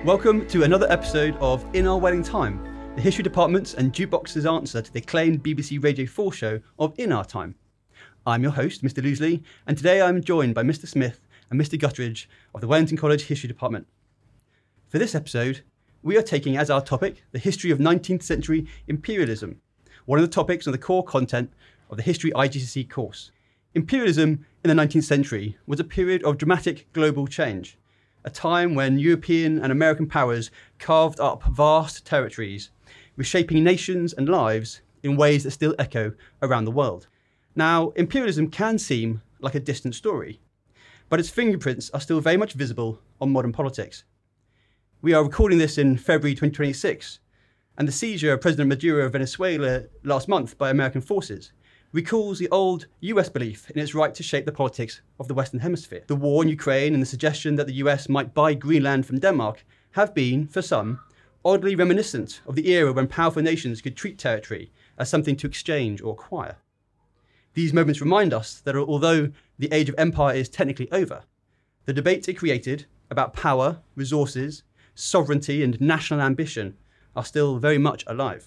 Welcome to another episode of In Our Wedding Time, the history department's and Jukebox's answer to the acclaimed BBC Radio 4 show of In Our Time. I'm your host, Mr. Loosley, and today I'm joined by Mr. Smith and Mr. Guttridge of the Wellington College History Department. For this episode, we are taking as our topic the history of 19th century imperialism, one of the topics on the core content of the History IGCSE course. Imperialism in the 19th century was a period of dramatic global change, a time when European and American powers carved up vast territories, reshaping nations and lives in ways that still echo around the world. Now, imperialism can seem like a distant story, but its fingerprints are still very much visible on modern politics. We are recording this in February 2026, and the seizure of President Maduro of Venezuela last month by American forces recalls the old US belief in its right to shape the politics of the Western Hemisphere. The war in Ukraine and the suggestion that the US might buy Greenland from Denmark have been, for some, oddly reminiscent of the era when powerful nations could treat territory as something to exchange or acquire. These moments remind us that although the age of empire is technically over, the debates it created about power, resources, sovereignty and national ambition are still very much alive.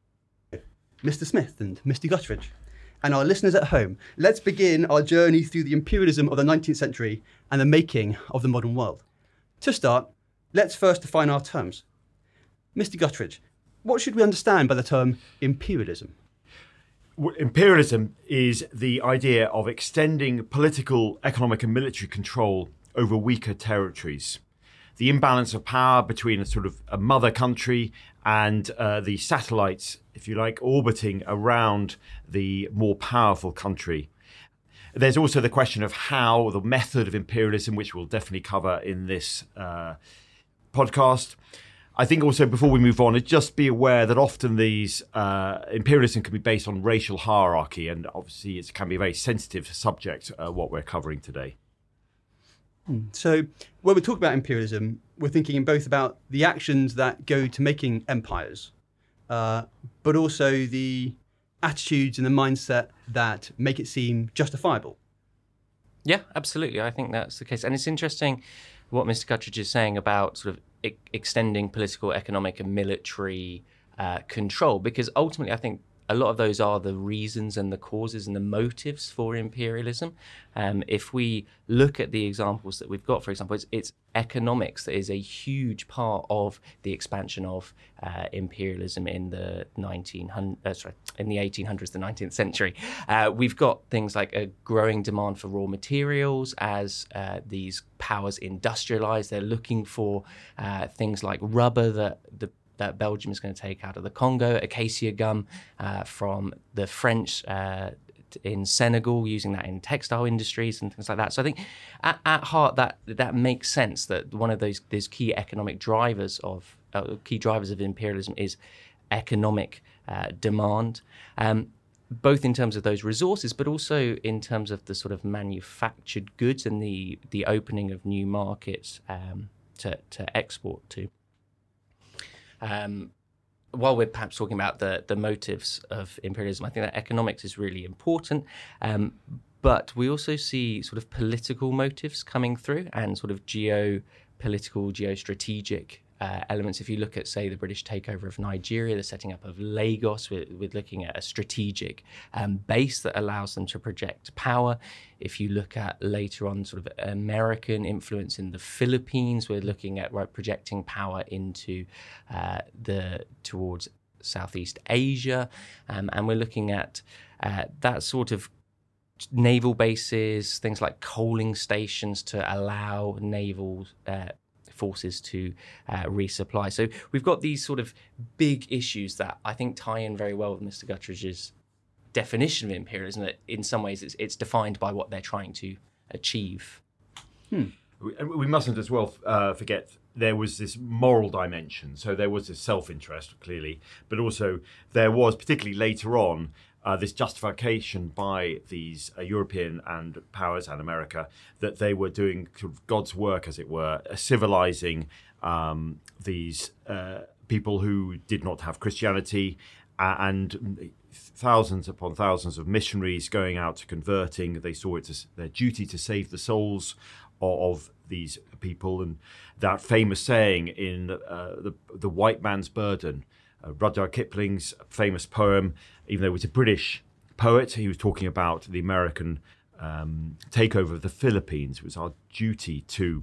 Mr. Smith and Mr. Guttridge, and our listeners at home, let's begin our journey through the imperialism of the 19th century and the making of the modern world. To start, let's first define our terms. Mr. Guttridge, what should we understand by the term imperialism? Imperialism is the idea of extending political, economic and military control over weaker territories. The imbalance of power between a sort of a mother country and the satellites, if you like, orbiting around the more powerful country. There's also the question of how the method of imperialism, which we'll definitely cover in this podcast. I think also before we move on, just be aware that often these imperialism can be based on racial hierarchy, and obviously it can be a very sensitive subject, what we're covering today. So when we talk about imperialism, we're thinking both about the actions that go to making empires, but also the attitudes and the mindset that make it seem justifiable. Yeah, absolutely. I think that's the case. And it's interesting what Mr. Guttridge is saying about sort of extending political, economic and military control, because ultimately I think a lot of those are the reasons and the causes and the motives for imperialism. If we look at the examples that we've got, for example, it's economics that is a huge part of the expansion of imperialism in the 1800s, the 19th century. We've got things like a growing demand for raw materials as these powers industrialize. They're looking for things like rubber that Belgium is going to take out of the Congo, acacia gum from the French in Senegal, using that in textile industries and things like that. So I think at heart that makes sense that one of those key economic drivers of imperialism is economic demand, both in terms of those resources, but also in terms of the sort of manufactured goods and the opening of new markets to export to. While we're perhaps talking about the motives of imperialism, I think that economics is really important, but we also see sort of political motives coming through and sort of geopolitical, geostrategic elements. If you look at, say, the British takeover of Nigeria, the setting up of Lagos, we're looking at a strategic base that allows them to project power. If you look at later on sort of American influence in the Philippines, we're looking at projecting power into towards Southeast Asia, and we're looking at that sort of naval bases, things like coaling stations to allow naval forces to resupply. So we've got these sort of big issues that I think tie in very well with Mr. Guttridge's definition of imperialism, that in some ways it's defined by what they're trying to achieve. We mustn't as well forget there was this moral dimension. So there was this self-interest, clearly, but also there was, particularly later on, this justification by these European and powers and America that they were doing sort of God's work, as it were, civilizing these people who did not have Christianity, and thousands upon thousands of missionaries going out to converting. They saw it as their duty to save the souls of these people. And that famous saying in the White Man's Burden, Rudyard Kipling's famous poem, even though he was a British poet, he was talking about the American takeover of the Philippines. It was our duty to,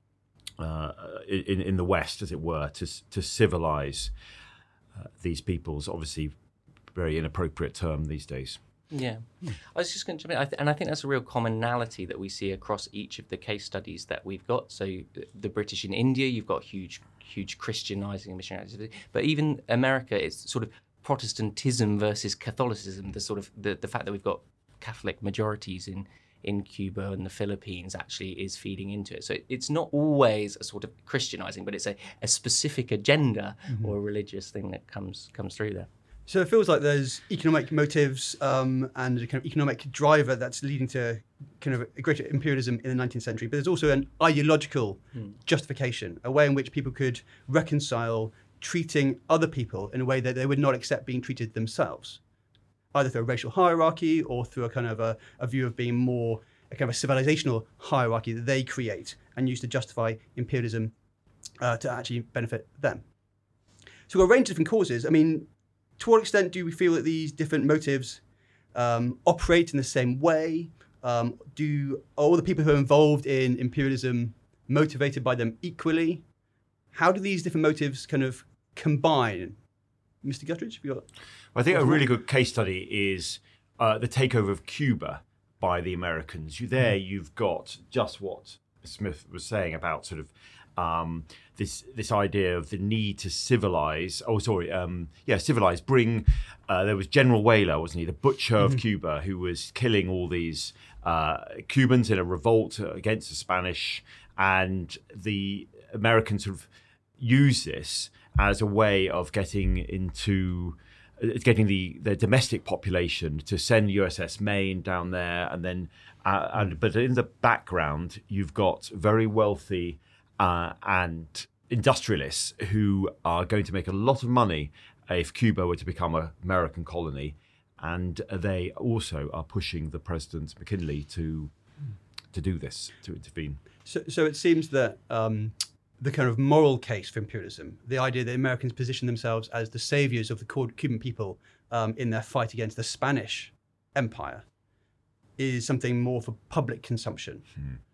in the West, as it were, to civilize these peoples. Obviously, very inappropriate term these days. Yeah, I was just going to jump in, and I think that's a real commonality that we see across each of the case studies that we've got. So the British in India, you've got huge Christianizing and missionary activity, but even America, it's sort of Protestantism versus Catholicism. The sort of the fact that we've got Catholic majorities in Cuba and the Philippines actually is feeding into it. So it's not always a sort of Christianizing, but it's a specific agenda or a religious thing that comes through there. So it feels like there's economic motives and a kind of economic driver that's leading to kind of a greater imperialism in the 19th century. But there's also an ideological justification, a way in which people could reconcile treating other people in a way that they would not accept being treated themselves, either through a racial hierarchy or through a kind of a view of being more a kind of a civilizational hierarchy that they create and use to justify imperialism to actually benefit them. So we've got a range of different causes. I mean, to what extent do we feel that these different motives operate in the same way? Are all the people who are involved in imperialism motivated by them equally? How do these different motives kind of combine? Mr. Guttridge, have you got? I think a really good case study is the takeover of Cuba by the Americans. You've got just what Smith was saying about sort of this idea of the need to civilize. Civilize. Bring. There was General Weyler, wasn't he, the butcher of Cuba, who was killing all these Cubans in a revolt against the Spanish, and the Americans sort of used this as a way of getting the domestic population to send USS Maine down there, and then but in the background you've got very wealthy and industrialists who are going to make a lot of money if Cuba were to become an American colony, and they also are pushing the President McKinley to do this, to intervene. So it seems that the kind of moral case for imperialism, the idea that Americans position themselves as the saviors of the Cuban people in their fight against the Spanish Empire, is something more for public consumption.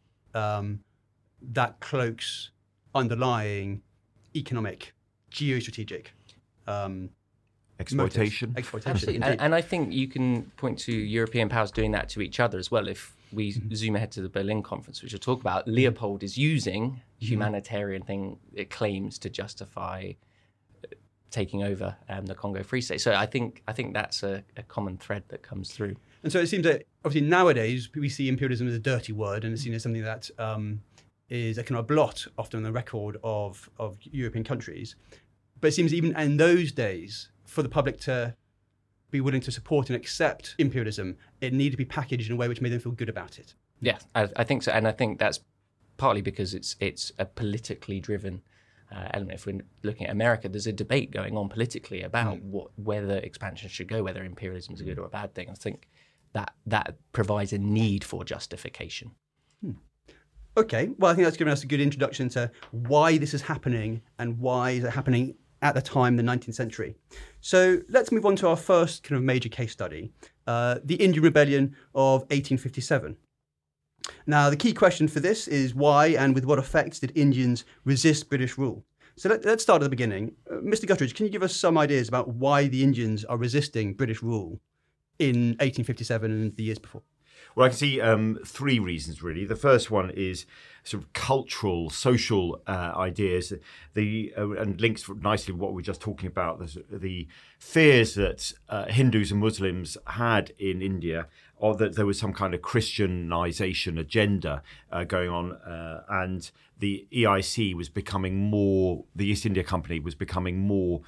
That cloaks underlying economic, geostrategic exploitation. Absolutely. And I think you can point to European powers doing that to each other as well. If we zoom ahead to the Berlin Conference, which we'll talk about, Leopold is using humanitarian claims to justify taking over the Congo Free State. So I think that's a common thread that comes through. And so it seems that obviously nowadays we see imperialism as a dirty word, and it's seen as something that is a kind of blot often on the record of European countries. But it seems even in those days, for the public to be willing to support and accept imperialism, it needed to be packaged in a way which made them feel good about it. Yeah, I think so. And I think that's partly because it's a politically driven element. If we're looking at America, there's a debate going on politically about whether expansion should go, whether imperialism is a good or a bad thing. I think that provides a need for justification. Okay, well, I think that's given us a good introduction to why this is happening and why is it happening at the time, the 19th century. So let's move on to our first kind of major case study, the Indian Rebellion of 1857. Now, the key question for this is why and with what effects did Indians resist British rule? So let's start at the beginning. Mr. Guttridge, can you give us some ideas about why the Indians are resisting British rule in 1857 and the years before? Well, I can see three reasons, really. The first one is sort of cultural, social ideas, and links nicely with what we were just talking about, the fears that Hindus and Muslims had in India, or that there was some kind of Christianization agenda going on, and the EIC was becoming more, the East India Company was becoming more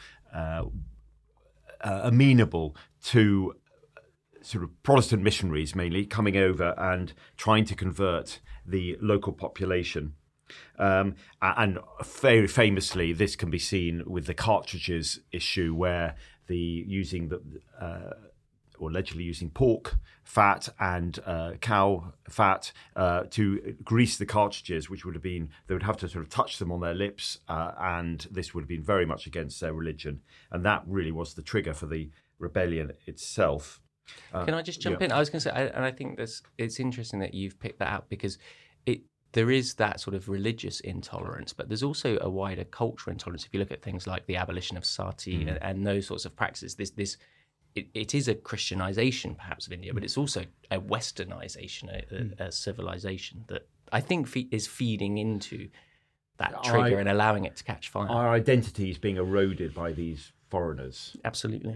amenable to sort of Protestant missionaries mainly coming over and trying to convert the local population. And very famously, this can be seen with the cartridges issue, where or allegedly using pork fat and cow fat to grease the cartridges, which would have been, they would have to sort of touch them on their lips, and this would have been very much against their religion. And that really was the trigger for the rebellion itself. Can I just jump in? I was going to say, and I think it's interesting that you've picked that out, because there is that sort of religious intolerance, but there's also a wider cultural intolerance. If you look at things like the abolition of sati and those sorts of practices, it is a Christianization perhaps of India, but it's also a westernization, a civilization that I think is feeding into that trigger and allowing it to catch fire. Our identity is being eroded by these foreigners. Absolutely.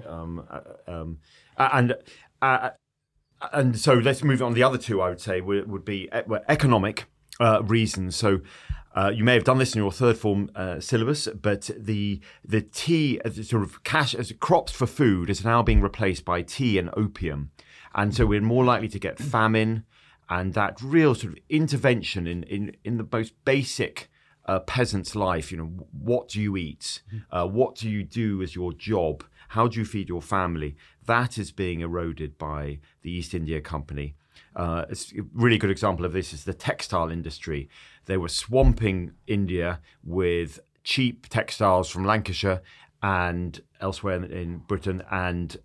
And so let's move on. The other two I would say would be economic reasons. So you may have done this in your third form syllabus, but the tea, sort of cash as crops for food, is now being replaced by tea and opium, and so we're more likely to get famine, and that real sort of intervention in the most basic peasant's life. What do you eat? What do you do as your job? How do you feed your family? That is being eroded by the East India Company. It's a really good example of this is the textile industry. They were swamping India with cheap textiles from Lancashire and elsewhere in Britain, and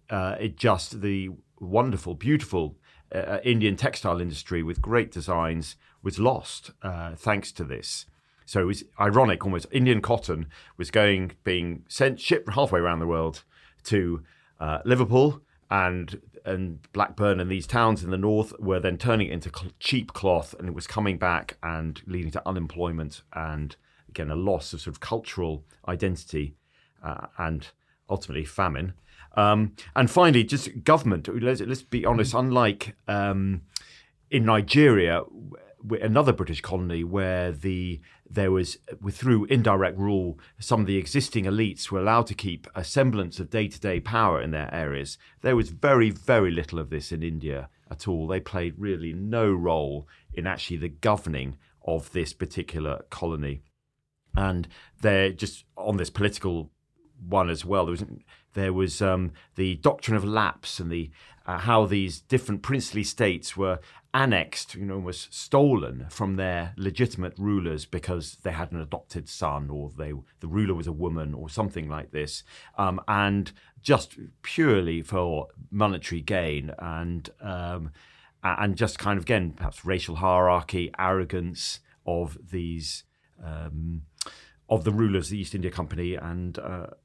the wonderful, beautiful Indian textile industry with great designs was lost thanks to this. So it was ironic almost. Indian cotton was being shipped halfway around the world to Liverpool and Blackburn and these towns in the north, were then turning it into cheap cloth, and it was coming back and leading to unemployment and, again, a loss of sort of cultural identity and ultimately famine. And finally, just government. Let's be honest, unlike in Nigeria, another British colony where there was through indirect rule, some of the existing elites were allowed to keep a semblance of day-to-day power in their areas. There was very, very little of this in India at all. They played really no role in actually the governing of this particular colony. And they're just on this political one as well. There was the doctrine of lapse and the how these different princely states were annexed, was stolen from their legitimate rulers because they had an adopted son, or the ruler was a woman, or something like this, and just purely for monetary gain and just kind of, again, perhaps racial hierarchy, arrogance of these of the rulers of the East India Company, and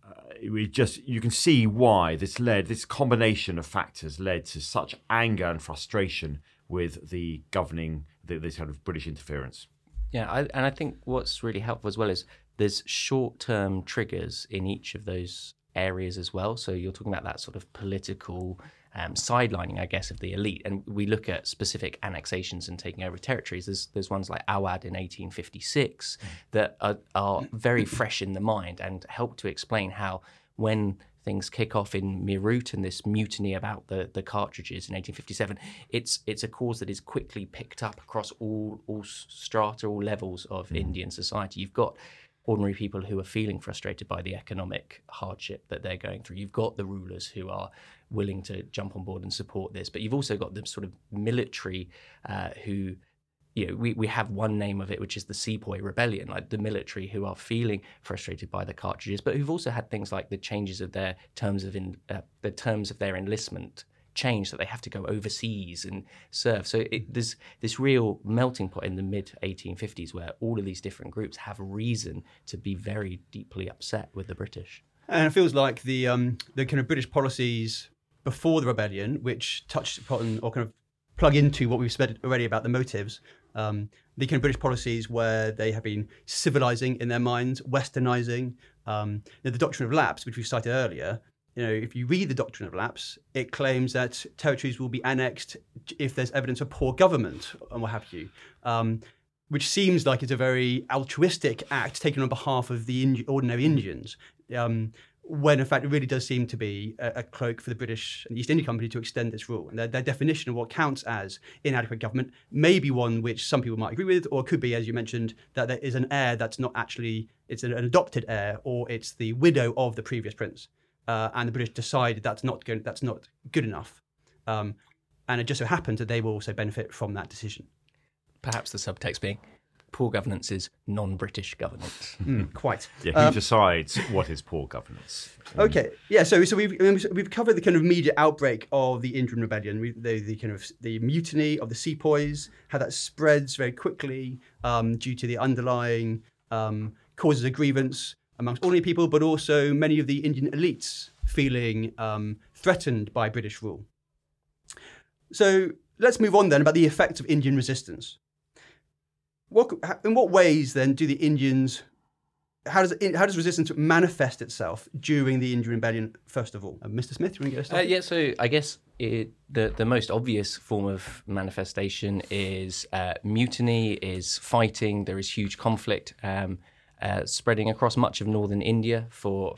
you can see why this combination of factors led to such anger and frustration with the governing, this kind of British interference. Yeah, and I think what's really helpful as well is there's short-term triggers in each of those areas as well. So you're talking about that sort of political sidelining, I guess, of the elite. And we look at specific annexations and taking over territories. There's ones like Awadh in 1856 that are very fresh in the mind and help to explain how when things kick off in Meerut and this mutiny about the cartridges in 1857, it's a cause that is quickly picked up across all strata, all levels of Indian society. You've got ordinary people who are feeling frustrated by the economic hardship that they're going through. You've got the rulers who are willing to jump on board and support this, but you've also got the sort of military who, we have one name of it, which is the Sepoy Rebellion, like the military who are feeling frustrated by the cartridges, but who've also had things like the changes of their terms of their enlistment change, that they have to go overseas and serve. So there's this real melting pot in the mid-1850s where all of these different groups have reason to be very deeply upset with the British. And it feels like the kind of British policies before the rebellion, which touched upon or kind of plug into what we've said already about the motives, the kind of British policies where they have been civilizing in their minds, westernizing, the doctrine of lapse, which we cited earlier. If you read the doctrine of lapse, it claims that territories will be annexed if there's evidence of poor government and what have you, which seems like it's a very altruistic act taken on behalf of the ordinary Indians, when in fact it really does seem to be a cloak for the British and the East India Company to extend this rule. And their definition of what counts as inadequate government may be one which some people might agree with, or it could be, as you mentioned, that there is an heir that's not actually, it's an adopted heir, or it's the widow of the previous prince. And the British decided that's not good enough. And it just so happens that they will also benefit from that decision. Perhaps the subtext being poor governance is non-British governance. Quite. Yeah, who decides what is poor governance? Okay, yeah. So we've covered the kind of immediate outbreak of the Indian Rebellion, the kind of the mutiny of the sepoys, how that spreads very quickly due to the underlying causes of grievance amongst ordinary people, but also many of the Indian elites feeling threatened by British rule. So let's move on then about the effects of Indian resistance. In what ways then do the Indians? How does resistance manifest itself during the Indian Rebellion? First of all, Mr. Smith, you want to get us started? So I guess the most obvious form of manifestation is mutiny, is fighting. There is huge conflict spreading across much of northern India for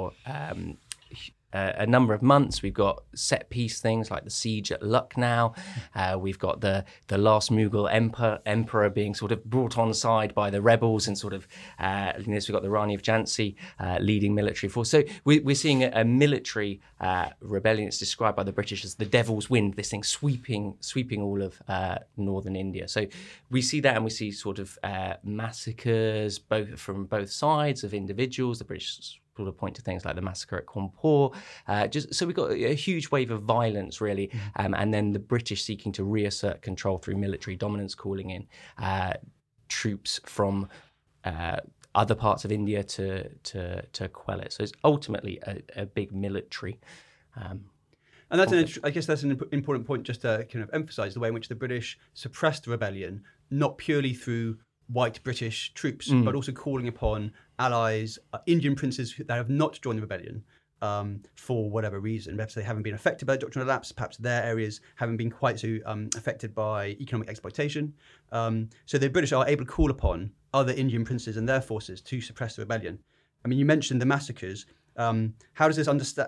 a number of months. We've got set piece things like the siege at Lucknow. We've got the last Mughal emperor being sort of brought on side by the rebels, and sort of we've got the Rani of Jhansi leading military force. So we're seeing a military rebellion. It's described by the British as the devil's wind, this thing sweeping all of northern India. So we see that, and we see sort of massacres from both sides of individuals. The British sort of point to things like the massacre at Cawnpore. So we've got a huge wave of violence, really, and then the British seeking to reassert control through military dominance, calling in troops from other parts of India to quell it. So it's ultimately a big military. And that's I guess that's an important point just to kind of emphasise the way in which the British suppressed the rebellion, not purely through white British troops, but also calling upon allies, Indian princes that have not joined the rebellion for whatever reason. Perhaps they haven't been affected by the doctrine of lapse, perhaps their areas haven't been quite so affected by economic exploitation. So the British are able to call upon other Indian princes and their forces to suppress the rebellion. I mean, you mentioned the massacres. How does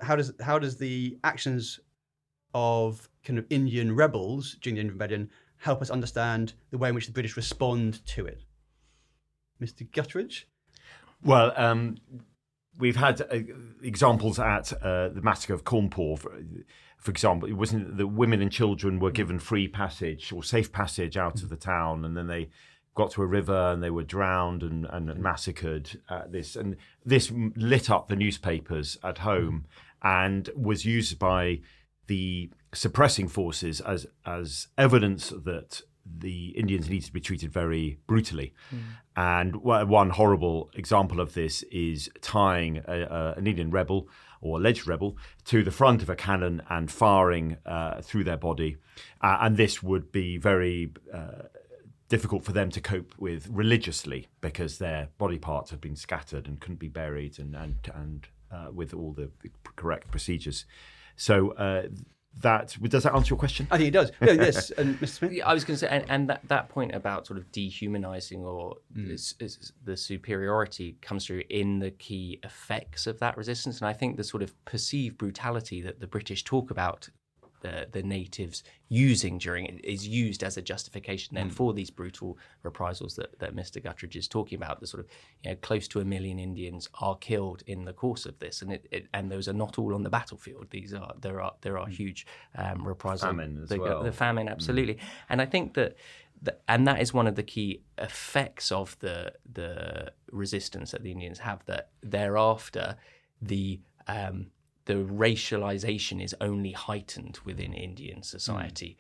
the actions of kind of Indian rebels during the Indian Rebellion help us understand the way in which the British respond to it? Mr. Guttridge? Well, we've had examples at the massacre of Cawnpore, for example. It wasn't that women and children were given free passage or safe passage out of the town, and then they got to a river and they were drowned and massacred at this. And this lit up the newspapers at home and was used by the suppressing forces as evidence that the Indians needed to be treated very brutally. And one horrible example of this is tying an Indian rebel or alleged rebel to the front of a cannon and firing through their body. And this would be very difficult for them to cope with religiously, because their body parts had been scattered and couldn't be buried and with all the correct procedures. So does that answer your question? I think it does. Yes, and Mr. Smith? I was going to say, and that point about sort of dehumanising or the superiority comes through in the key effects of that resistance. And I think the sort of perceived brutality that the British talk about the natives using during it is used as a justification then for these brutal reprisals that Mr. Guttridge is talking about. The sort of close to 1 million Indians are killed in the course of this, and those are not all on the battlefield. There are huge reprisals. Famine as well. The famine, absolutely. And I think that is one of the key effects of the resistance that the Indians have. That thereafter the racialization is only heightened within Indian society.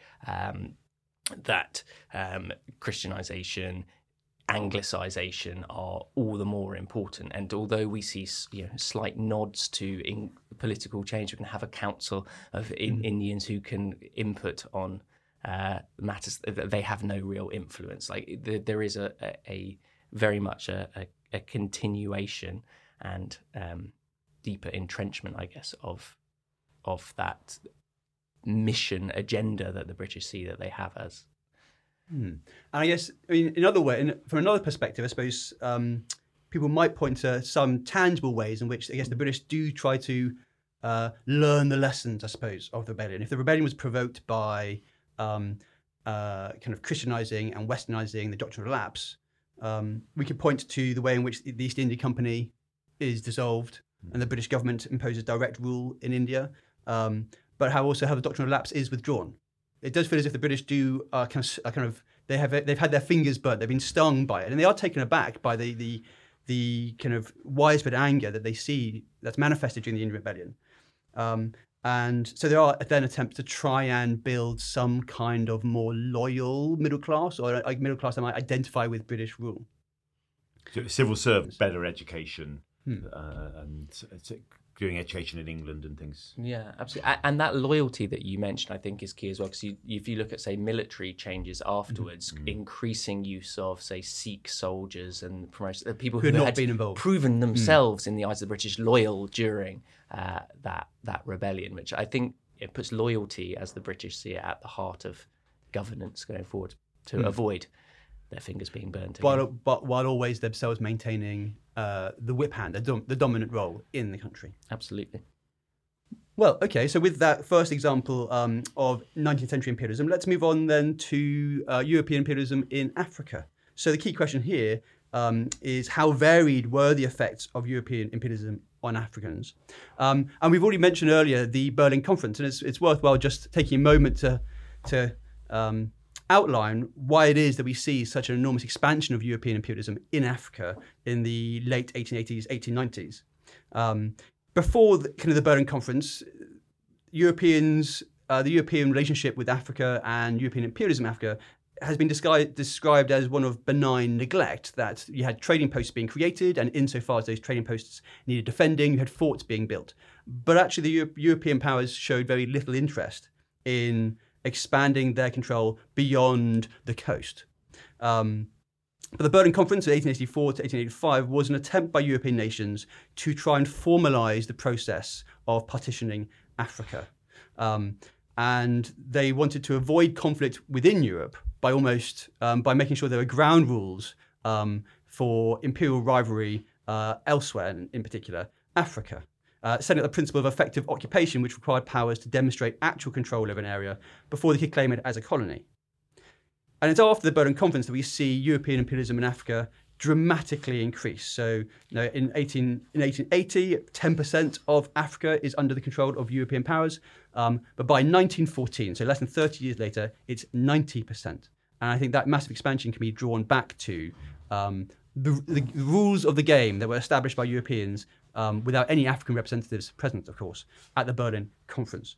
That Christianization, Anglicization are all the more important. And although we see slight nods to political change, we can have a council of Indians who can input on matters. They have no real influence. Like there is a very much a continuation and deeper entrenchment, I guess, of that mission agenda that the British see that they have as. And I guess, from another perspective, I suppose people might point to some tangible ways in which I guess the British do try to learn the lessons, I suppose, of the rebellion. If the rebellion was provoked by kind of Christianizing and Westernizing the doctrine of lapse, we could point to the way in which the East India Company is dissolved and the British government imposes direct rule in India. but how the doctrine of lapse is withdrawn. It does feel as if the British they've had their fingers burnt, they've been stung by it, and they are taken aback by the kind of widespread anger that they see that's manifested during the Indian Rebellion. And so there are then attempts to try and build some kind of more loyal middle class, or a middle class that might identify with British rule. So civil service, better education, and doing education in England and things. Yeah, absolutely. And that loyalty that you mentioned, I think, is key as well. Because if you look at, say, military changes afterwards, increasing use of, say, Sikh soldiers and promotion, people who had been involved, proven themselves in the eyes of the British loyal during that rebellion, which I think it puts loyalty, as the British see it, at the heart of governance going forward to avoid their fingers being burnt. But while always themselves maintaining the whip hand, the dominant role in the country. Absolutely. Well, okay, so with that first example of 19th century imperialism, let's move on then to European imperialism in Africa. So the key question here is how varied were the effects of European imperialism on Africans? And we've already mentioned earlier the Berlin Conference, and it's worthwhile just taking a moment to outline why it is that we see such an enormous expansion of European imperialism in Africa in the late 1880s, 1890s. Before the Berlin Conference, the European relationship with Africa and European imperialism in Africa has been described as one of benign neglect, that you had trading posts being created, and insofar as those trading posts needed defending, you had forts being built. But actually the European powers showed very little interest in expanding their control beyond the coast. But the Berlin Conference of 1884 to 1885 was an attempt by European nations to try and formalize the process of partitioning Africa. And they wanted to avoid conflict within Europe by making sure there were ground rules for imperial rivalry elsewhere, in particular Africa. Setting up the principle of effective occupation, which required powers to demonstrate actual control over an area before they could claim it as a colony. And it's after the Berlin Conference that we see European imperialism in Africa dramatically increase. So in 1880, 10% of Africa is under the control of European powers. But by 1914, so less than 30 years later, it's 90%. And I think that massive expansion can be drawn back to the rules of the game that were established by Europeans without any African representatives present, of course, at the Berlin Conference.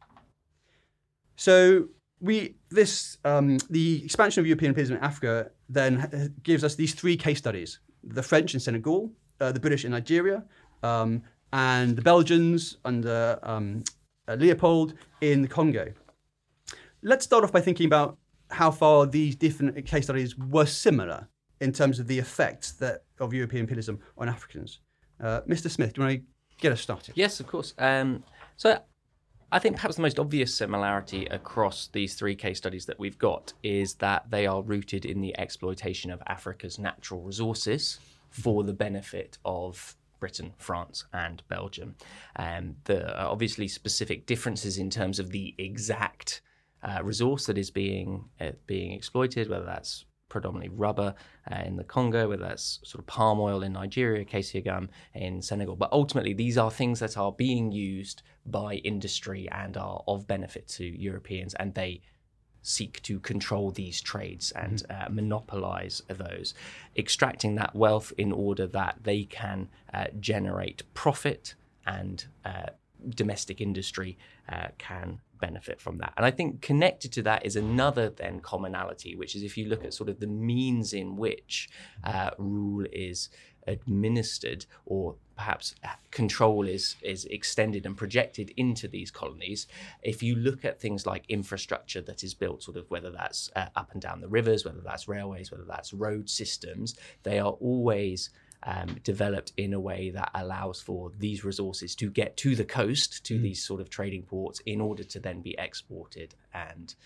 So the expansion of European imperialism in Africa then gives us these three case studies: the French in Senegal, the British in Nigeria, and the Belgians under Leopold in the Congo. Let's start off by thinking about how far these different case studies were similar in terms of the effects of European imperialism on Africans. Mr. Smith, do you want to get us started? Yes, of course. So I think perhaps the most obvious similarity across these three case studies that we've got is that they are rooted in the exploitation of Africa's natural resources for the benefit of Britain, France, and Belgium. There are obviously specific differences in terms of the exact resource that is being exploited, whether that's predominantly rubber in the Congo, whether that's sort of palm oil in Nigeria, cassia gum in Senegal. But ultimately, these are things that are being used by industry and are of benefit to Europeans, and they seek to control these trades and monopolize those, extracting that wealth in order that they can generate profit, and domestic industry can benefit from that. And I think connected to that is another then commonality, which is if you look at sort of the means in which rule is administered, or perhaps control is extended and projected into these colonies. If you look at things like infrastructure that is built, sort of whether that's up and down the rivers, whether that's railways, whether that's road systems, they are always developed in a way that allows for these resources to get to the coast, to these sort of trading ports, in order to then be exported and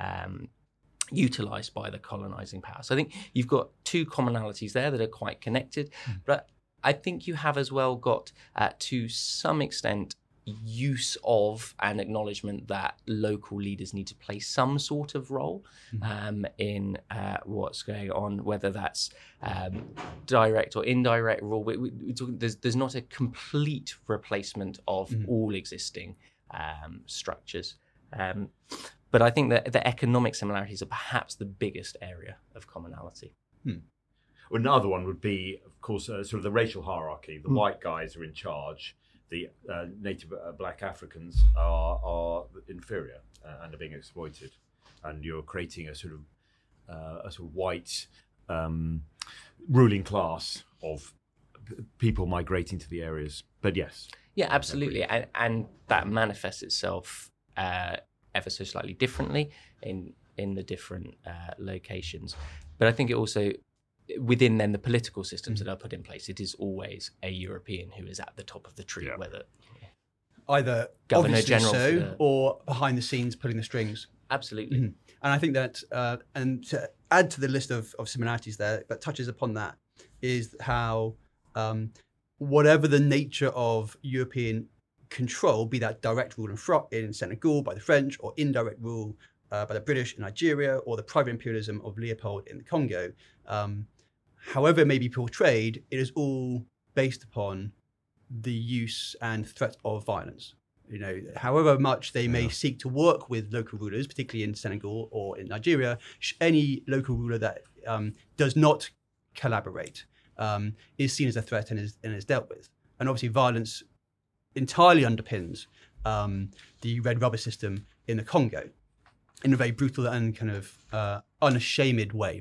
utilized by the colonizing power. So I think you've got two commonalities there that are quite connected, but I think you have as well got to some extent use of and acknowledgement that local leaders need to play some sort of role in what's going on, whether that's direct or indirect rule. There's not a complete replacement of all existing structures. But I think that the economic similarities are perhaps the biggest area of commonality. Well, another one would be, of course, sort of the racial hierarchy. The white guys are in charge. The native black Africans are inferior and are being exploited. And you're creating a sort of white ruling class of people migrating to the areas. But yes. Yeah, absolutely. And that manifests itself ever so slightly differently in the different locations. But I think it also, within then the political systems that are put in place, it is always a European who is at the top of the tree, whether either Governor obviously General so or behind the scenes pulling the strings. Absolutely. And I think that, and to add to the list of similarities there, that touches upon that, is how whatever the nature of European control, be that direct rule in Senegal by the French, or indirect rule by the British in Nigeria, or the private imperialism of Leopold in the Congo, however it may be portrayed, it is all based upon the use and threat of violence. You know, however much they may seek to work with local rulers, particularly in Senegal or in Nigeria, any local ruler that does not collaborate is seen as a threat and is dealt with. And obviously violence entirely underpins the red rubber system in the Congo in a very brutal and kind of unashamed way.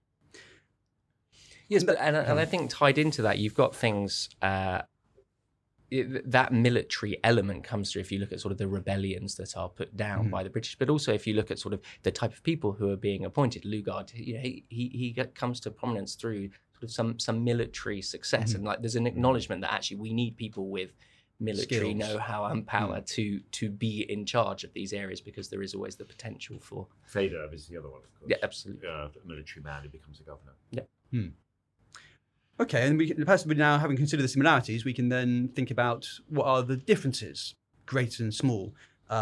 Yes, but and I think tied into that, you've got things, that military element comes through if you look at sort of the rebellions that are put down by the British, but also if you look at sort of the type of people who are being appointed. Lugard, he comes to prominence through sort of some military success, and like there's an acknowledgement that actually we need people with military know-how and power to be in charge of these areas, because there is always the potential for. Faidherbe is the other one, of course. Yeah, absolutely. A military man who becomes a governor. Yeah. Okay, and perhaps now, having considered the similarities, we can then think about what are the differences, great and small,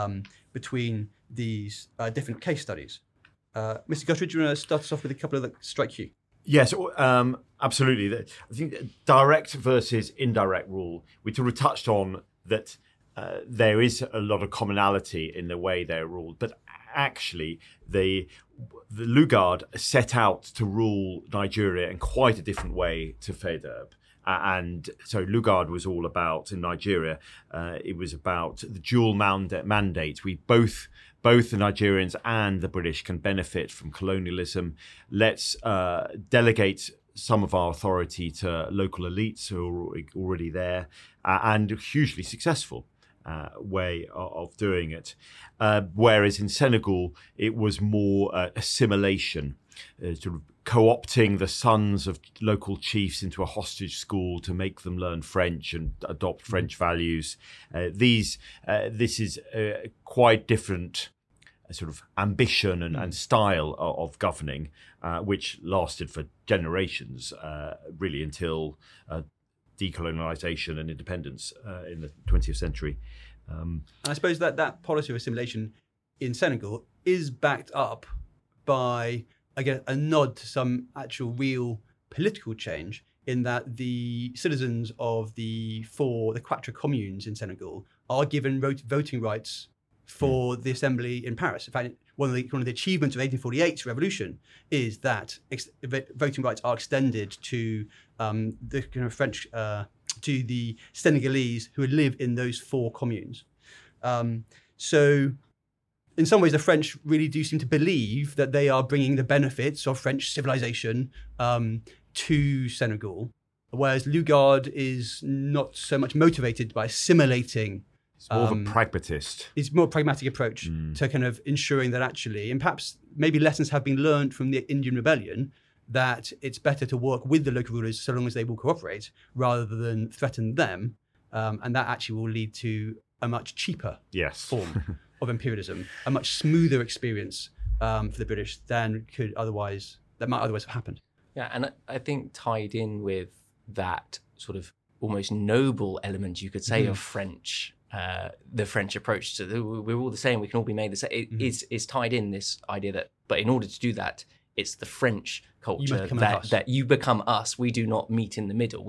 between these different case studies. Mr. Guthrie, do you want to start us off with a couple that strike you? Yes, absolutely. I think direct versus indirect rule, we sort of touched on that there is a lot of commonality in the way they're ruled, but actually the Lugard set out to rule Nigeria in quite a different way to Faidherbe. And so Lugard was all about, in Nigeria, it was about the dual mandate. We both the Nigerians and the British can benefit from colonialism. Let's delegate some of our authority to local elites who are already there, and hugely successful way of doing it. Whereas in Senegal, it was more assimilation, sort of co-opting the sons of local chiefs into a hostage school to make them learn French and adopt French values. This is quite different sort of ambition and style of governing, which lasted for generations, really until decolonization and independence in the 20th century. And I suppose that policy of assimilation in Senegal is backed up by, again, a nod to some actual real political change, in that the citizens of the Quatre communes in Senegal are given voting rights for the assembly in Paris. In fact, one of the achievements of 1848's revolution is that voting rights are extended to the kind of French, to the Senegalese who live in those 4 communes. So in some ways, the French really do seem to believe that they are bringing the benefits of French civilization to Senegal, whereas Lugard is not so much motivated by assimilating. It's more of a pragmatist. It's more pragmatic approach to kind of ensuring that actually, and perhaps maybe lessons have been learned from the Indian Rebellion, that it's better to work with the local rulers so long as they will cooperate rather than threaten them. And that actually will lead to a much cheaper form of imperialism, a much smoother experience for the British than might otherwise have happened. Yeah, and I think tied in with that sort of almost noble element, you could say, of French, the French approach to we're all the same, we can all be made the same. Is tied in this idea that, but in order to do that, it's the French culture that you become us. We do not meet in the middle.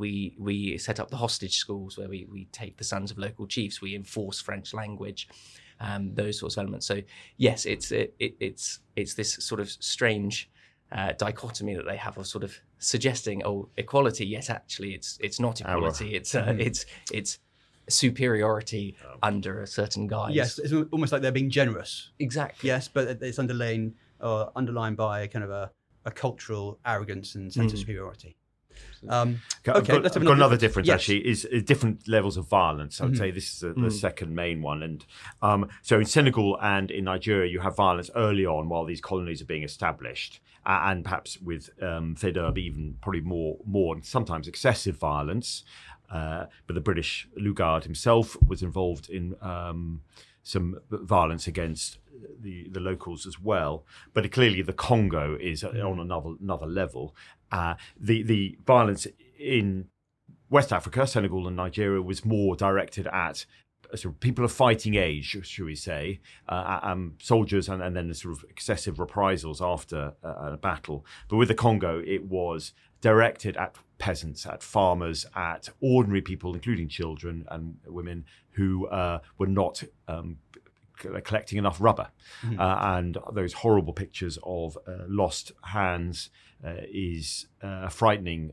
We set up the hostage schools where we take the sons of local chiefs. We enforce French language. those sorts of elements. So yes, it's this sort of strange dichotomy that they have of sort of suggesting equality, yet actually it's not equality. It's superiority under a certain guise. Yes, it's almost like they're being generous. Exactly. Yes, but it's underlined by a kind of a cultural arrogance and sense of superiority. I've got another difference. Yes. Actually, is different levels of violence. I would say this is the second main one. And so in Senegal and in Nigeria, you have violence early on while these colonies are being established, and perhaps with Faidherbe even probably more and sometimes excessive violence. But the British Lugard himself was involved in some violence against the locals as well. But clearly the Congo is on another level. The violence in West Africa, Senegal and Nigeria, was more directed at sort of people of fighting age, should we say, soldiers, and then the sort of excessive reprisals after a battle. But with the Congo, it was directed at peasants, at farmers, at ordinary people, including children and women who were not collecting enough rubber. And those horrible pictures of lost hands is a frightening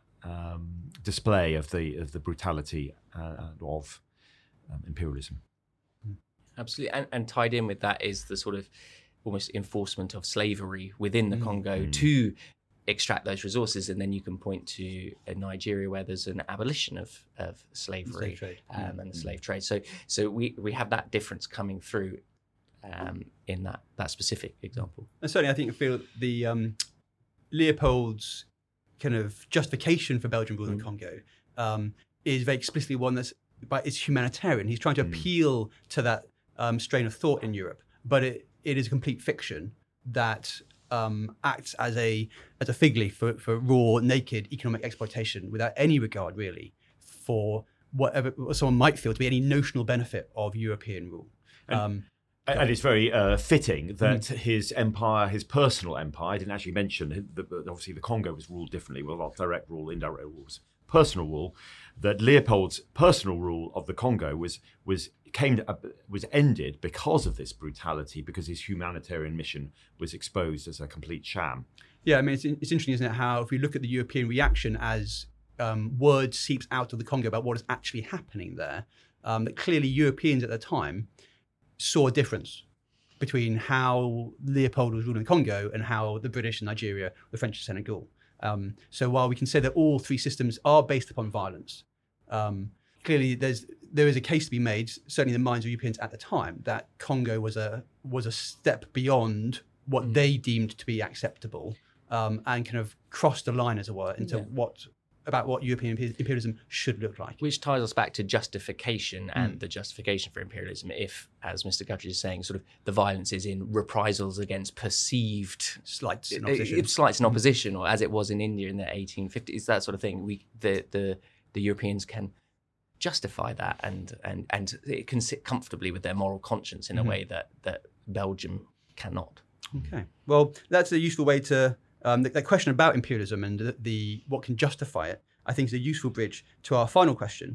display of the brutality of imperialism. Absolutely, and tied in with that is the sort of almost enforcement of slavery within the Congo to extract those resources, and then you can point to Nigeria where there's an abolition of slavery and the slave trade. So we have that difference coming through in that specific example. And certainly, I feel the Leopold's kind of justification for Belgian rule in the Congo is very explicitly one it's humanitarian. He's trying to appeal to that strain of thought in Europe, but it is a complete fiction that acts as a fig leaf for raw, naked economic exploitation without any regard really for what someone might feel to be any notional benefit of European rule. And it's very fitting that his empire, his personal empire, I didn't actually mention, obviously the Congo was ruled differently, with a lot of direct rule, indirect rules, personal rule, that Leopold's personal rule of the Congo was ended because of this brutality, because his humanitarian mission was exposed as a complete sham. Yeah, I mean, it's interesting, isn't it, how if we look at the European reaction as word seeps out of the Congo about what is actually happening there, that clearly Europeans at the time saw a difference between how Leopold was ruling the Congo and how the British in Nigeria, the French in Senegal. So while we can say that all three systems are based upon violence, clearly there is a case to be made, certainly in the minds of Europeans at the time, that Congo was a step beyond what they deemed to be acceptable, and kind of crossed the line, as it were, into what European imperialism should look like. Which ties us back to justification and the justification for imperialism. If, as Mr. Guthrie is saying, sort of the violence is in reprisals against perceived slights in opposition. Slights in opposition, or as it was in India in the 1850s, that sort of thing. The Europeans can justify that, and it can sit comfortably with their moral conscience in a way that Belgium cannot. Okay, well, that's a useful way to that question about imperialism and what can justify it, I think, is a useful bridge to our final question,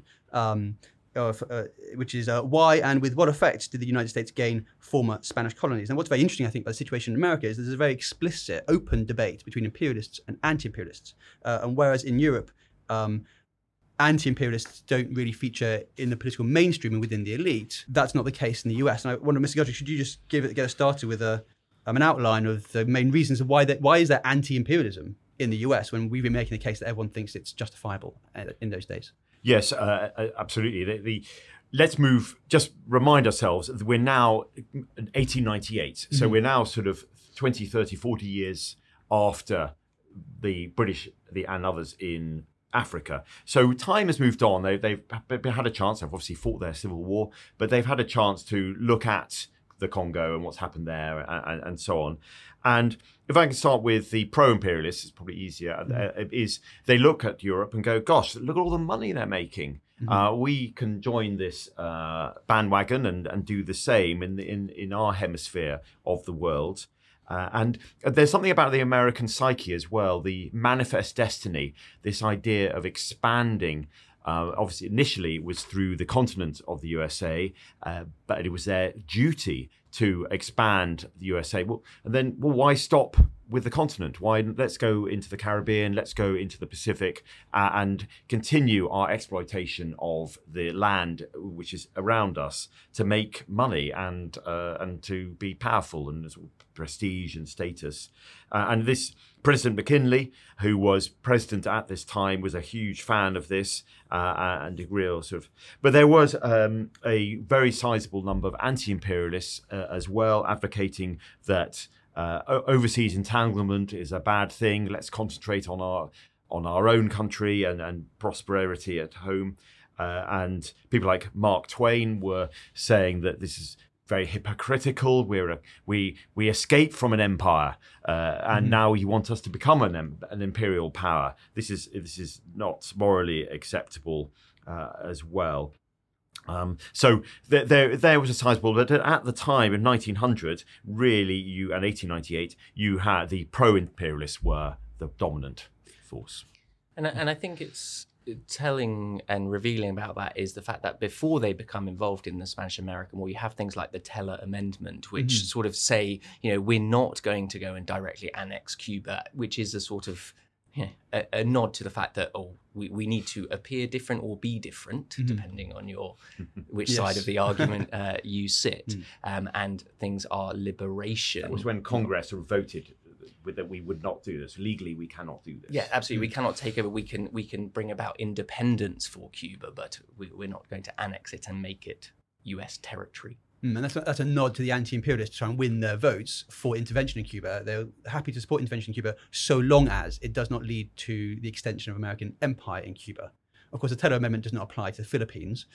which is why and with what effect did the United States gain former Spanish colonies? And what's very interesting, I think, about the situation in America is there's a very explicit, open debate between imperialists and anti-imperialists. And whereas in Europe, anti-imperialists don't really feature in the political mainstream and within the elite, that's not the case in the US. And I wonder, Mr. Guthrie, should you just get us started with an outline of the main reasons of why is there anti-imperialism in the US when we've been making the case that everyone thinks it's justifiable in those days? Yes, absolutely. Let's just remind ourselves that we're now in 1898. So we're now sort of 20, 30, 40 years after the British and others in Africa. So time has moved on. They've had a chance. They've obviously fought their civil war, but they've had a chance to look at the Congo and what's happened there and so on. And if I can start with the pro-imperialists, it's probably easier, is they look at Europe and go, gosh, look at all the money they're making. We can join this bandwagon and do the same in our hemisphere of the world. And there's something about the American psyche as well, the manifest destiny, this idea of expanding Obviously, initially it was through the continent of the USA, but it was their duty to expand the USA. Why stop with the continent? Let's go into the Caribbean, let's go into the Pacific, and continue our exploitation of the land which is around us to make money and to be powerful and sort of prestige and status. And this President McKinley, who was president at this time, was a huge fan of this and a real sort of. But there was a very sizable number of anti-imperialists as well, advocating that overseas entanglement is a bad thing. Let's concentrate on our own country and prosperity at home. And people like Mark Twain were saying that this is very hypocritical. We escaped from an empire, and now you want us to become an imperial power. This is not morally acceptable as well. So there was a sizable, but at the time in 1900, really, and 1898, you had the pro-imperialists were the dominant force. And I think it's telling and revealing about that is the fact that before they become involved in the Spanish-American War, you have things like the Teller Amendment, which sort of say, we're not going to go and directly annex Cuba, which is a sort of a nod to the fact that we need to appear different or be different, depending on which side of the argument you sit, and things are liberation. That was when Congress voted that we would not do this. Legally, we cannot do this. Yeah, absolutely. We cannot take over. We can bring about independence for Cuba, but we're not going to annex it and make it US territory. And that's a nod to the anti-imperialists to try and win their votes for intervention in Cuba. They're happy to support intervention in Cuba so long as it does not lead to the extension of American empire in Cuba. Of course, the Teller Amendment does not apply to the Philippines.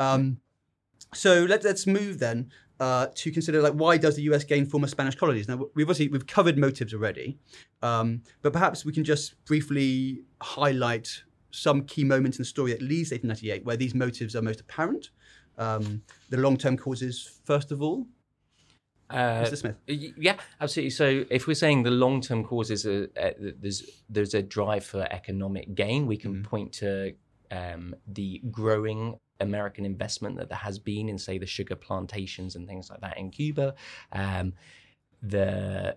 So let's move then to consider why does the US gain former Spanish colonies? Now we've covered motives already, but perhaps we can just briefly highlight some key moments in the story that leads to 1898 where these motives are most apparent. The long-term causes first of all. Mr. Smith. Yeah, absolutely. So if we're saying the long-term causes, there's a drive for economic gain, we can point to the growing American investment that there has been in, say, the sugar plantations and things like that in Cuba. The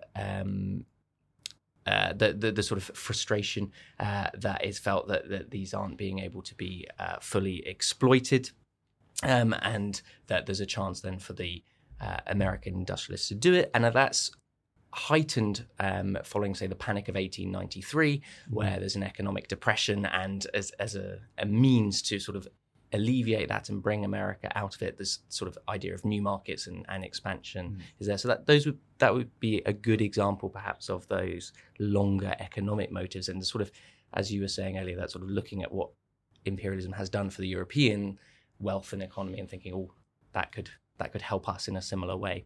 sort of frustration that is felt that these aren't being able to be fully exploited. And that there's a chance then for the American industrialists to do it. And that's heightened following, say, the Panic of 1893, where there's an economic depression. And as a means to sort of alleviate that and bring America out of it, this sort of idea of new markets and expansion is there. So that would be a good example, perhaps, of those longer economic motives. And the sort of, as you were saying earlier, that sort of looking at what imperialism has done for the European wealth and economy and thinking, that could help us in a similar way.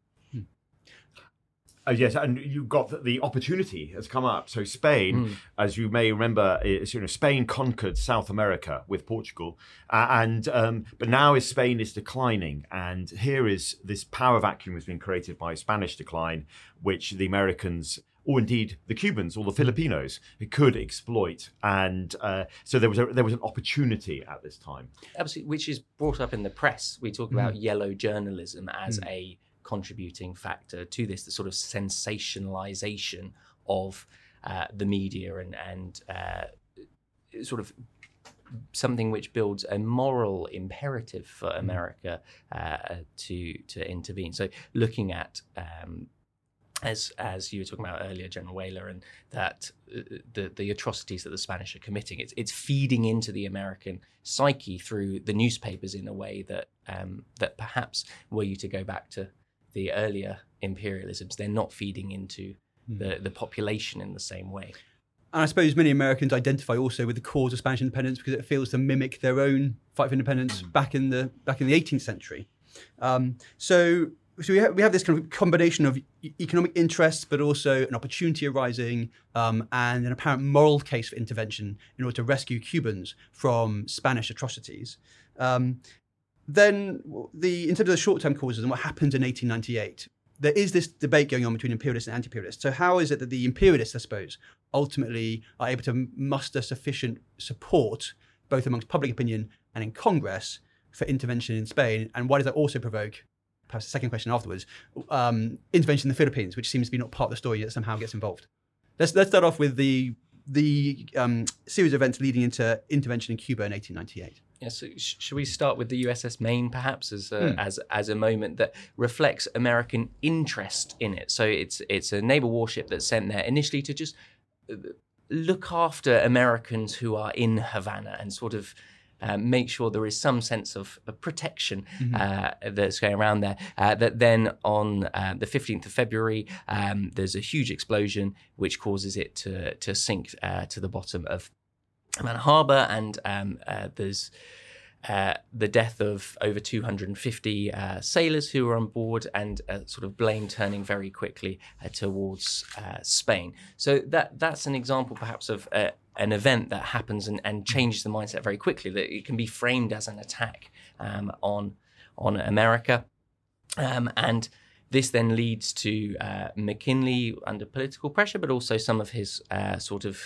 Yes, and you've got the opportunity has come up. So Spain, as you may remember, Spain conquered South America with Portugal, but now Spain is declining, and here is this power vacuum has been created by Spanish decline, which the Americans, or indeed the Cubans or the Filipinos, could exploit, and so there was an opportunity at this time. Absolutely, which is brought up in the press. We talk about yellow journalism as a contributing factor to this, the sort of sensationalization of the media and sort of something which builds a moral imperative for America to intervene. So looking at as you were talking about earlier, General Weyler, and that the atrocities that the Spanish are committing, it's feeding into the American psyche through the newspapers in a way that that perhaps, were you to go back to the earlier imperialisms, they're not feeding into the population in the same way. And I suppose many Americans identify also with the cause of Spanish independence because it feels to mimic their own fight for independence back in the 18th century. So we have this kind of combination of economic interests, but also an opportunity arising and an apparent moral case for intervention in order to rescue Cubans from Spanish atrocities. Then, in terms of the short-term causes and what happens in 1898, there is this debate going on between imperialists and anti-imperialists. So how is it that the imperialists, I suppose, ultimately are able to muster sufficient support, both amongst public opinion and in Congress for intervention in Spain? And why does that also provoke, perhaps the second question afterwards, intervention in the Philippines, which seems to be not part of the story that somehow gets involved? Let's start off with the series of events leading into intervention in Cuba in 1898. Yeah, so should we start with the USS Maine, perhaps, as a moment that reflects American interest in it? So it's a naval warship that's sent there initially to just look after Americans who are in Havana and sort of make sure there is some sense of protection that's going around there. That then on the 15th of February, there's a huge explosion which causes it to sink to the bottom of Havana Harbour, and there's the death of over 250 sailors who were on board, and sort of blame turning very quickly towards Spain. So that's an example perhaps of an event that happens and changes the mindset very quickly, that it can be framed as an attack on America. And this then leads to McKinley under political pressure, but also some of his sort of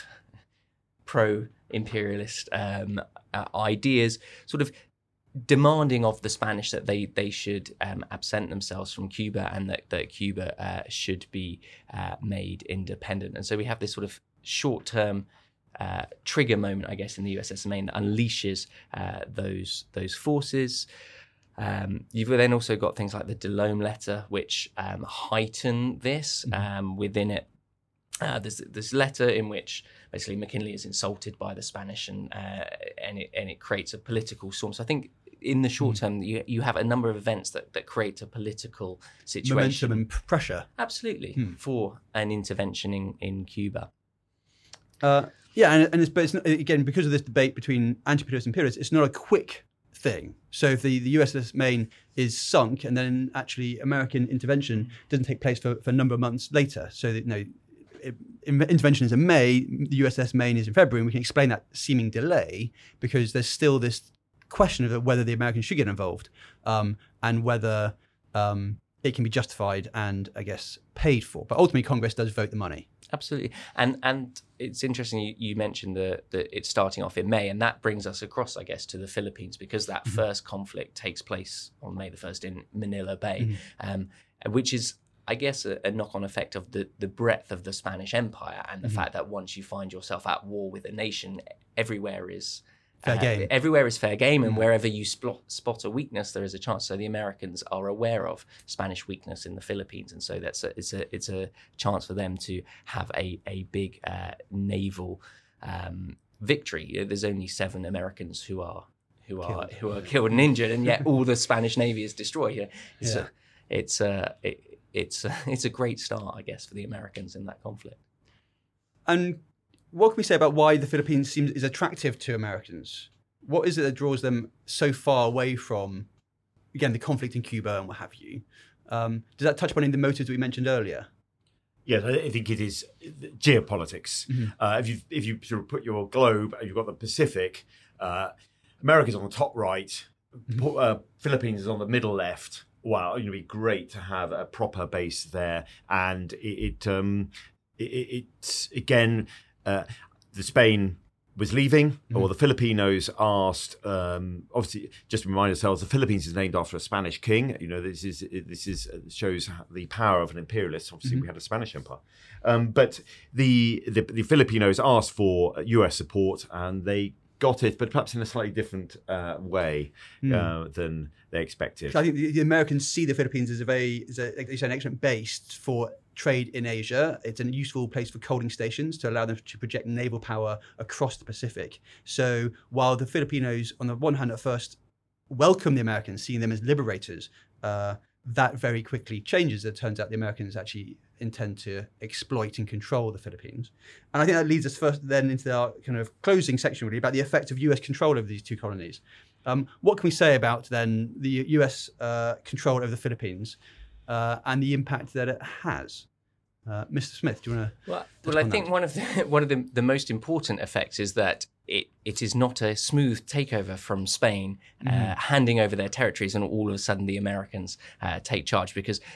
pro-imperialist ideas, sort of demanding of the Spanish that they should absent themselves from Cuba, and that Cuba should be made independent. And so we have this sort of short-term trigger moment, I guess, in the USS Maine that unleashes those forces. You've then also got things like the Delome letter, which heighten this. Within it, there's this letter in which basically McKinley is insulted by the Spanish, and it creates a political storm. So I think in the short term, you have a number of events that create a political situation. Momentum and pressure. Absolutely, for an intervention in Cuba. But it's not, again, because of this debate between anti-imperialists and imperialists, it's not a quick thing. So if the USS Maine is sunk, and then actually American intervention doesn't take place for a number of months later. So that, intervention is in May, the USS Maine is in February, and we can explain that seeming delay because there's still this question of whether the Americans should get involved, and whether it can be justified and, I guess, paid for. But ultimately, Congress does vote the money. Absolutely. And it's interesting you mentioned that it's starting off in May, and that brings us across, I guess, to the Philippines, because that first conflict takes place on May the 1st in Manila Bay, which is, I guess, a knock-on effect of the breadth of the Spanish Empire, and the fact that once you find yourself at war with a nation, everywhere is fair game. Everywhere is fair game, and wherever you spot a weakness, there is a chance. So the Americans are aware of Spanish weakness in the Philippines, and so it's a chance for them to have a big naval victory. There's only 7 Americans who are killed and injured, and yet all the Spanish Navy is destroyed. It's a great start, I guess, for the Americans in that conflict. And what can we say about why the Philippines is attractive to Americans? What is it that draws them so far away from, again, the conflict in Cuba and what have you? Does that touch upon any of the motives that we mentioned earlier? Yes, I think it is geopolitics. If you sort of put your globe, you've got the Pacific, America's on the top right, Philippines is on the middle left. Wow, it'd be great to have a proper base there, and it's again. The Spain was leaving, or the Filipinos asked. Obviously, just to remind ourselves, the Philippines is named after a Spanish king. This shows the power of an imperialist. Obviously, we had a Spanish empire, but the Filipinos asked for US support, and they got it, but perhaps in a slightly different way than they expected. I think the Americans see the Philippines as an excellent base for trade in Asia. It's a useful place for coaling stations to allow them to project naval power across the Pacific. So while the Filipinos, on the one hand, at first welcome the Americans, seeing them as liberators, that very quickly changes. It turns out the Americans actually intend to exploit and control the Philippines. And I think that leads us first then into our kind of closing section, really, about the effect of US control over these two colonies. What can we say about then the US control over the Philippines and the impact that it has? Mr. Smith, do you want to? Well, I think one of the most important effects is that it is not a smooth takeover from Spain, handing over their territories, and all of a sudden the Americans take charge, because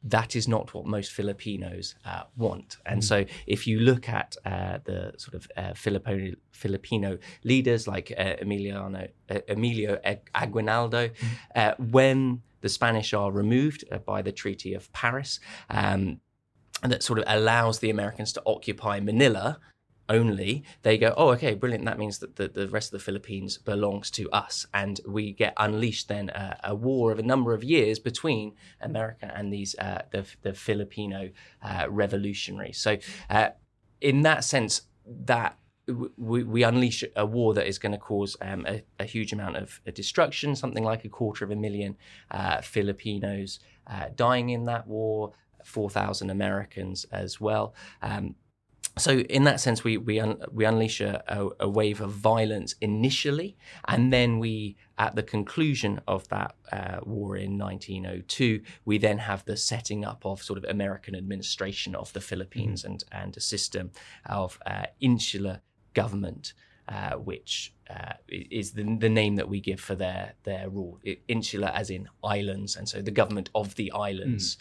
that is not what most Filipinos want. And so if you look at the sort of Filipino leaders like Emilio Aguinaldo, when the Spanish are removed by the Treaty of Paris, and that sort of allows the Americans to occupy Manila only, they go, oh, okay, brilliant. That means that the rest of the Philippines belongs to us. And we get unleashed then a war of a number of years between America and these the Filipino revolutionaries. So in that sense, that we unleash a war that is going to cause a huge amount of destruction, something like 250,000 Filipinos dying in that war, 4,000 Americans as well. So in that sense, we unleash a wave of violence initially, and then we, at the conclusion of that war in 1902, we then have the setting up of sort of American administration of the Philippines and a system of insular government, which is the name that we give for their rule. Insular as in islands, and so the government of the islands.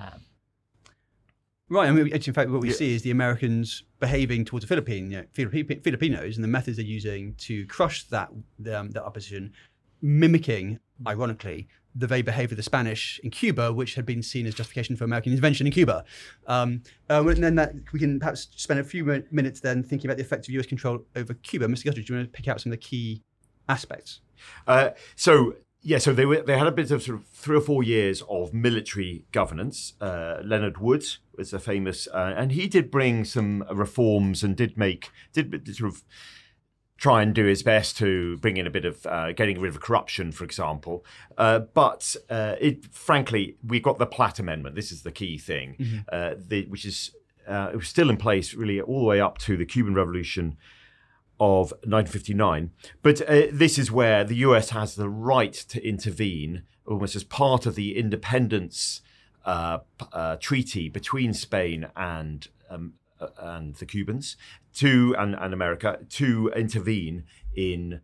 Right, and in fact, what we see is the Americans behaving towards the Filipinos and the methods they're using to crush that opposition, mimicking, ironically, the very behaviour of the Spanish in Cuba, which had been seen as justification for American intervention in Cuba. And then we can perhaps spend a few minutes then thinking about the effects of US control over Cuba. Mr. Guthrie, do you want to pick out some of the key aspects? So they had a bit of sort of 3 or 4 years of military governance. Leonard Wood was a famous, and he did bring some reforms and did sort of try and do his best to bring in a bit of getting rid of corruption, for example. But frankly, we got the Platt Amendment. This is the key thing, which is it was still in place really all the way up to the Cuban Revolution of 1959. But this is where the US has the right to intervene almost as part of the independence treaty between Spain and the Cubans and America to intervene in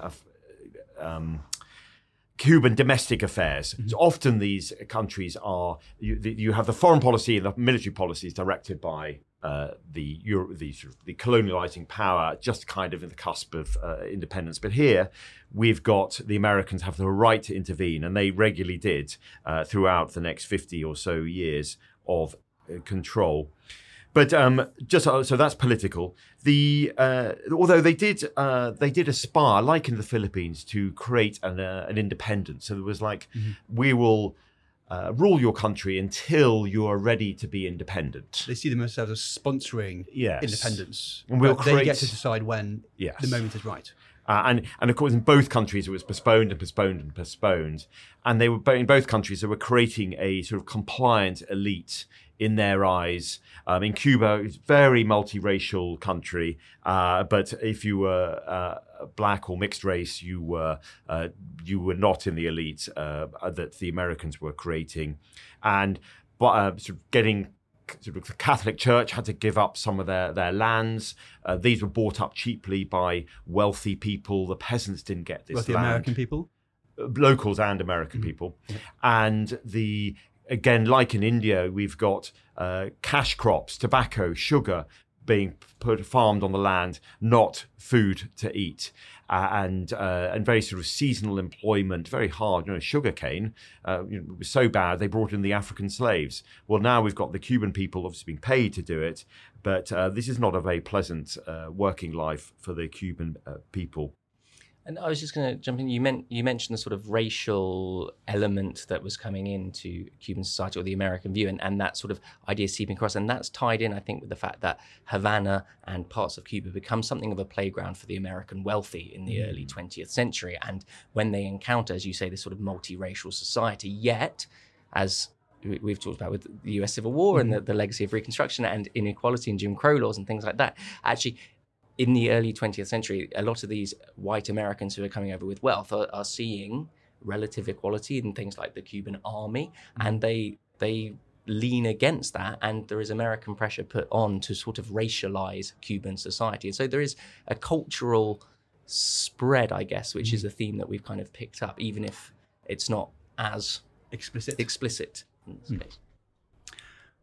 Cuban domestic affairs. So often these countries are, you have the foreign policy and the military policies directed by the colonializing power, just kind of in the cusp of independence. But here, we've got the Americans have the right to intervene, and they regularly did throughout the next 50 or so years of control. But so that's political. Although they did aspire, like in the Philippines, to create an independence. So there was like, we will rule your country until you are ready to be independent. They see themselves as sponsoring independence. And they get to decide when the moment is right. And of course, in both countries, it was postponed and postponed and postponed. And in both countries, they were creating a sort of compliant elite in their eyes. In Cuba, it's a very multiracial country, but if you were black or mixed race, you were not in the elite that the Americans were creating, and sort of getting. Sort of the Catholic Church had to give up some of their lands. These were bought up cheaply by wealthy people. The peasants didn't get this land. American people? Locals and American people. Yeah. And again, like in India, we've got cash crops, tobacco, sugar being farmed on the land, not food to eat. And very sort of seasonal employment, very hard. Sugarcane it was so bad they brought in the African slaves. Well, now we've got the Cuban people obviously being paid to do it, but this is not a very pleasant working life for the Cuban people. And I was just going to jump in. You mentioned the sort of racial element that was coming into Cuban society, or the American view, and that sort of idea seeping across. And that's tied in, I think, with the fact that Havana and parts of Cuba become something of a playground for the American wealthy in the early 20th century. And when they encounter, as you say, this sort of multiracial society, yet, as we've talked about with the US Civil War and the legacy of Reconstruction and inequality and Jim Crow laws and things like that, actually, in the early 20th century, a lot of these white Americans who are coming over with wealth are seeing relative equality in things like the Cuban army, and they lean against that, and there is American pressure put on to sort of racialize Cuban society. And so there is a cultural spread, I guess, which is a theme that we've kind of picked up, even if it's not as explicit in this case.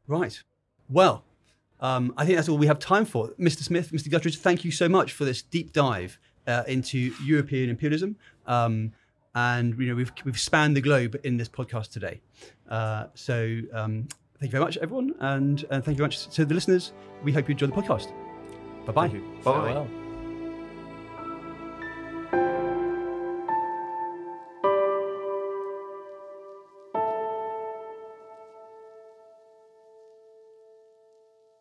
Right. Well, I think that's all we have time for. Mr. Smith, Mr. Guttridge, thank you so much for this deep dive into European imperialism. And we've spanned the globe in this podcast today. So thank you very much, everyone, and thank you very much to the listeners. We hope you enjoy the podcast. Bye-bye. Thank you. Bye. Farewell.